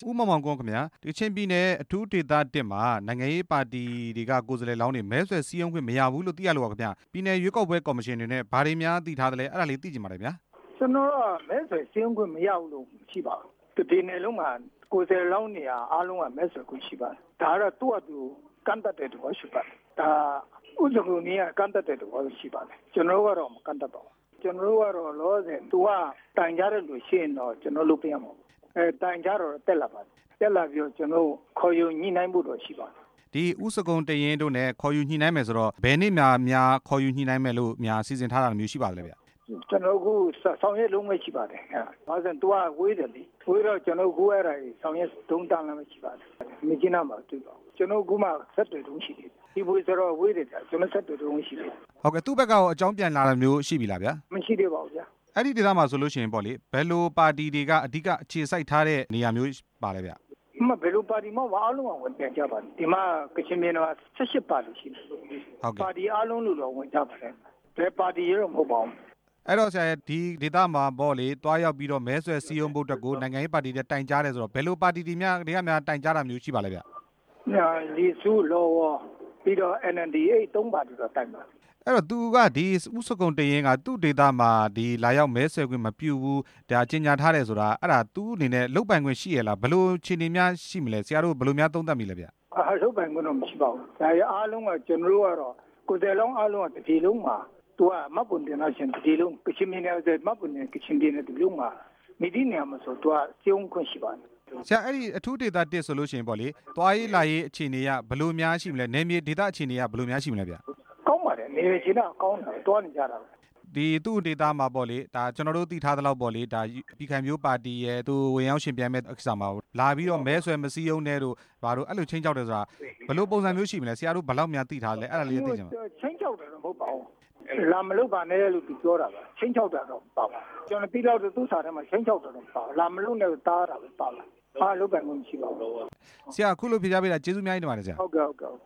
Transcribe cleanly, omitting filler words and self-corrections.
ဦးမောင်မောင်ကွန်းခင်ဗျာကချင်ပြည်နယ်အထူးဒေသ1မှာနိုင်ငံရေးပါတီတွေကကိုယ်စားလှယ်လောင်းတွေမဲဆွယ်စည်းရုံးခွင့်မရဘူးလို့သိရလို့ပါခင်ဗျာပြည်နယ်ရွေးကောက်ပွဲကော်မရှင်တွေနဲ့ဘာတွေများသိထားတယ်လဲအဲ့ဒါလေးသိချင်ပါတယ်ဗျာကျွန်တော်ကမဲဆွယ်စည်းရုံးခွင့်မရဘူးလို့ရှိပါဘူးဒီနယ်လုံးမှာကိုယ်စားလှယ်လောင်းနေရာအားလုံးကမဲဆွယ်ခွင့်ရှိပါတယ်ဒါကတော့သူ့အတူကန့်တတ်တဲ့တူရှိပါတယ်ဒါဥစ္စာကိုနေရာကန့်တတ်တဲ့တူရှိပါတယ်ကျွန်တော်ကတော့မကန့်တတ်ပါဘူးကျွန်တော်ကတော့လောဆယ်သူကတိုင်ကြတဲ့လူရှိရင်တော့ကျွန်တော်လုပ်ပြရမှာတိုင်ကြတော့တက်လာပါတယ်တက်လာပြီးကျွန်တော်ခေါ်ယူညှိနှိုင်းဖို့တော့ရှိပါတယ်ဒီဥစကုံတရင်တို့နဲ့ခေါ်ယူညှိနှိုင်းမယ်ဆိုတော့ဘယ်နေ့များခေါ်ယူညှိနှိုင်းမယ်လို့များစီစဉ်ထားတာမျိုးရှိပါလဲဗျကျွန်တော်အခုဆောင်ရွက်လုံးမရှိပါတယ်ဘာလို့သူကဝေးတယ်လေဝေးတော့ကျွန်တော်ကိုအဲ့ဒါဆောင်ရွက်တုံးတန်းလည်းမရှိပါဘူးမြင်းနာမှာတွေ့ပါကျွန်တော်ကမှဆက်တွေ့တုံးရှိတယ်ဒီဘွေဆိုတော့ဝေးတယ်ကျွန်တော်ဆက်တွေ့တုံးရှိတယ်ဟုတ်ကဲ့သူ့ဘက်ကရောအကြောင်းပြန်လာတာမျိုးရှိပြီလားဗျာမရှိသေးပါဘူးဗျာအဲ့ဒီဒေသမှာဆိုလို့ရှိရင်ပေါ့လေဘယ်လိုပါတီတွေကအဓိကအခြေစိုက်ထားတဲ့နေရာမျိုးပါလဲဗျမဘယ်လိုပါတီမှအားလုံးဝင်ပြန်ကြပါတယ်ဒီမှာကချင်ပြည်နယ်18ပါတီရှိတယ်ဟုတ်ကဲ့ပါတီအားလုံးလို့တော့ဝင်ကြပါတယ်ဘယ်ပါတီရောမဟုတ်ပါဘူးအဲ့တော့ဆရာဒီဒေသမှာပေါ့လေတွားရောက်ပြီးတော့မဲဆွယ်စည်းရုံးဖို့အတွက်ကိုနိုင်ငံရေးပါတီတွေတိုင်ကြားတယ်ဆိုတော့ဘယ်လိုပါတီတွေများတိုင်ကြားတာမျိုးရှိပါလဲဗျလီစုလောပြီးတော့ NNDA 3ပါတီတော့တိုင်ပါအဲ့တော့သူကဒီဥစကုံတရင်ကသူ့ဒေသမှာဒီလာရောက်မဲဆွယ်ခွင့်မပြုဘူးဒါကြေညာထားတယ်ဆိုတာအဲ့ဒါသူ့အနေနဲ့လုတ်ပိုင်ခွင့်ရှိရလားဘယ်လိုခြေအနေများရှိမလဲဆရာတို့ဘယ်လိုများသုံးသပ်မိလဲဗျလုတ်ပိုင်ခွင့်တော့မရှိပါဘူးဒါရအားလုံးကကျွန်တော်တို့ကတော့ကိုယ်စားလုံးအားလုံးကဒီလုံးမှာသူကမပွန်တင်လို့ရှင်ဒီလုံးကချင်ပြည်နယ်ကမပွန်တင်ကချင်ပြည်နယ်ဒီလုံးမှာမိဒီနေရာမှာဆိုသူကစီုံခွင့်ရှိပါတယ်ဆရာအဲ့ဒီအထူးဒေသ1ဆိုလို့ရှိရင်ပေါ့လေသွားရေးလာရေးအခြေအနေကဘယ်လိုများရှိမလဲနယ်မြေဒေသအခြေအနေကဘယ်လိုများရှိမလဲဗျကောင်းပါတယ်နေချင်တာကောင်းတယ်တွားနေကြတာဒီသူ့ဒေသမှာပေါ့လေဒါကျွန်တော်တို့သိထားသလောက်ပေါ့လေဒါပြည်ခိုင်မျိုးပါတီရဲ့သူဝင်ရောက်ရှင်ပြိုင်မဲ့အခါမှာလာပြီးတော့မဲဆွယ်မစည်းရုံးတဲ့တို့ဘာလို့အဲ့လိုချင်းကြောက်တယ်ဆိုတာဘယ်လိုပုံစံမျိုးရှိမလဲဆရာတို့ဘယ်လောက်များသိထားလဲအဲ့ဒါလေးသိချင်ပါချင်းကြောက်တယ်တော့မဟုတ်ပါဘူးလာမလို့ပါနဲ့လို့သူပြောတာပါချင်းကြောက်တာတော့ပါပါကျွန်တော်ပြီးတော့သူ့စာထဲမှာချင်းကြောက်တယ်တော့ပါလာမလို့နဲ့တားတာပဲပါလာဘာလို့ပဲမရှိပါဘူးဆရာအခုလိုဖြေကြပေးတာကျေးဇူးများကြီးတင်ပါတယ်ဆရာဟုတ်ကဲ့